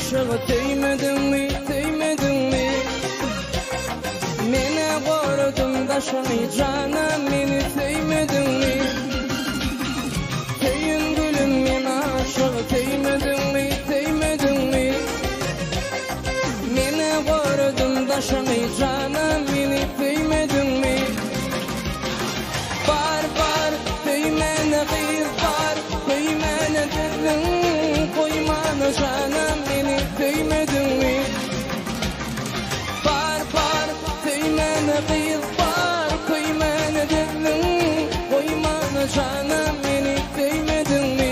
aşığı teymedin mi, teymedin mi? Mene korudum daşını canım meni teymedin mi? Teyin gülüm men aşığı teymedin mi, teymedin mi? Mene korudum daşını canım meni teymedin mi? Bar bar teymene kıyız bar, teymene dedin koymana canım meni teymedin mi? Bar bar teymene kıyız bar, teymene dedin koymana canım meni teymedin mi?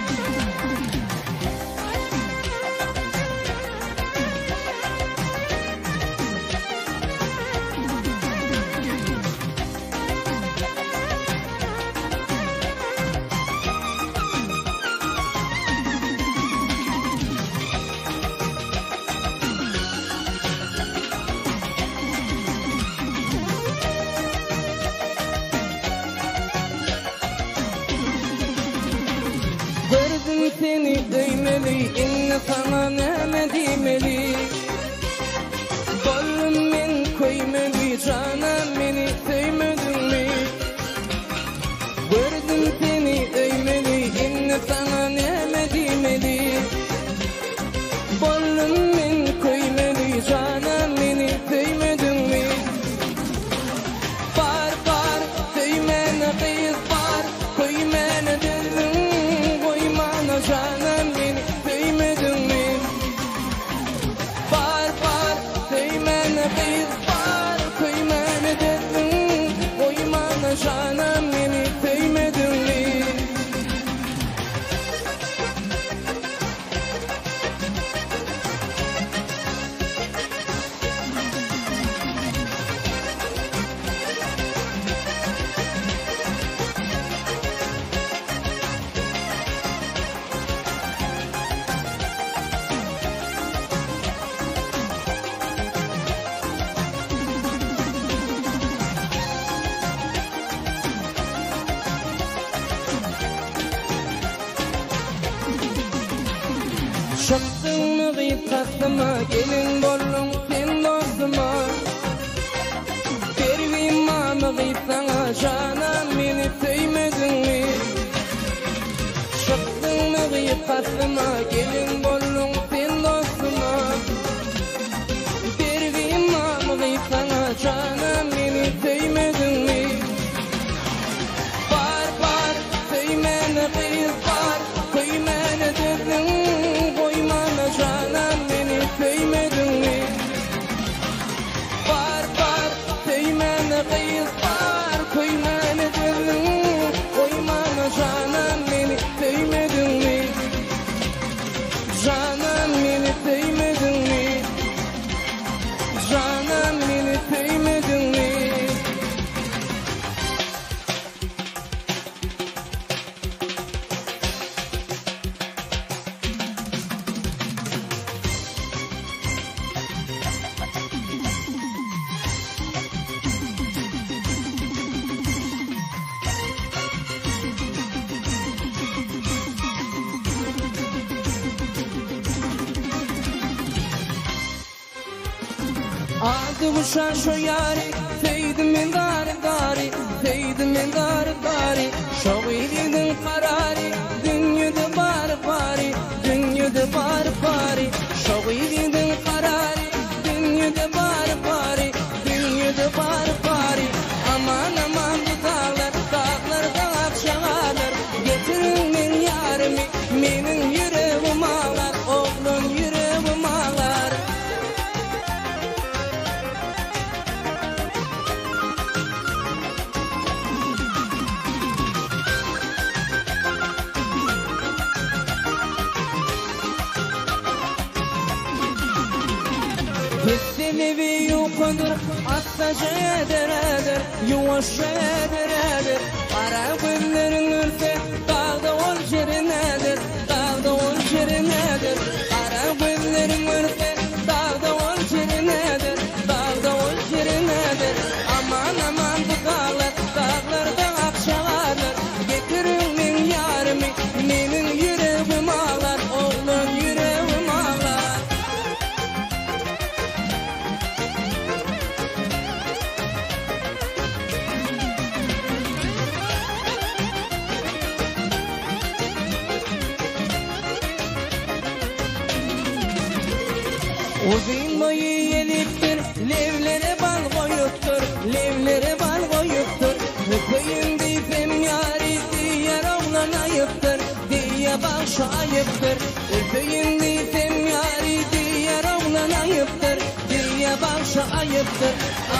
Gördüm seni değmeli, inne sana neme demeli. Bollum men koymeli, canım meni sevmedin mi? Gördüm seni değmeli, inne sana neme demeli. Bollum men koymeli, canım meni sevmedin mi? Bar bar sevmene kıyız bar, koymene dedin canım beni sevmedin mi? Bar bar sevmene kıyız bar, koymene dedin koymana canım beni sevmedin mi? Şaktın mı gıytatıma, gelin bollum sen dostuma. Pervima mı gıytana, canım beni sevmedin mi? Şaktın mı gıytatıma, gelin bollum sen dostuma. Pervima mı gıytana, canım beni sevmedin mi? Bar bar sevmene kıyız bar, koymene dedin canım beni sevmedin mi? Bar bar sevmene kıyız bar, koymene dedin koymana canım beni sevmedin mi? Canım beni sevmedin mi? Canım beni sevmedin mi? Adı kuşan şu yari, seydim men gari gari, seydim men gari gari. Şoğidin karari, dünyada bar bari, dünyada bar bari. Şoğidin karari, dünyada bar bari, dünyada bar bari. Aman aman bu dağlar, dağlarda akşalar. Getirin men yarimi, menin yüreğim ağlar, oğlum yüreğim ağlar. Hüsnevi yukundur, astaca ederedir, yuvaşça ederedir. Ara günlerin ülke, dağda ol jerinedir, dağda ol jerinedir. Ara günlerin ülke, dağda ol jerinedir, dağda ol jerinedir. Aman aman bu dağlar, dağlarda akşalardır. Getirin men yarimi, menin yüreğim ağlar, oğlum yüreğim ağlar. Uzun boyu yeniptir, levlere bal koyuptur, levlere bal koyuptur. Öpeyim deypem yari diğer oğlan ayıptır, diye başı ayıptır. Öpeyim deypem yari diğer oğlan ayıptır, diye başı ayıptır.